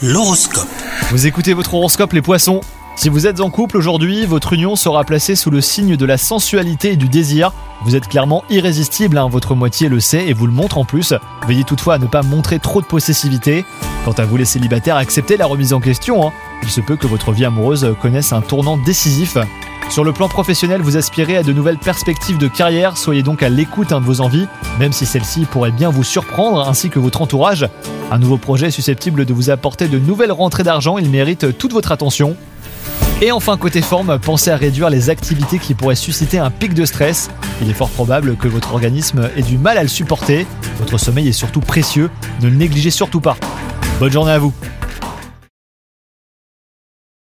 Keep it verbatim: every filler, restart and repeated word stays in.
L'horoscope. Vous écoutez votre horoscope les poissons. Si vous êtes en couple aujourd'hui, votre union sera placée sous le signe de la sensualité et du désir. Vous êtes clairement irrésistible, hein, votre moitié le sait et vous le montre en plus. Veillez toutefois à ne pas montrer trop de possessivité. Quant à vous les célibataires, acceptez la remise en question. Hein. Il se peut que votre vie amoureuse connaisse un tournant décisif. Sur le plan professionnel, vous aspirez à de nouvelles perspectives de carrière, soyez donc à l'écoute hein, de vos envies, même si celles-ci pourraient bien vous surprendre, ainsi que votre entourage. Un nouveau projet est susceptible de vous apporter de nouvelles rentrées d'argent, il mérite toute votre attention. Et enfin, côté forme, pensez à réduire les activités qui pourraient susciter un pic de stress. Il est fort probable que votre organisme ait du mal à le supporter. Votre sommeil est surtout précieux, ne le négligez surtout pas. Bonne journée à vous.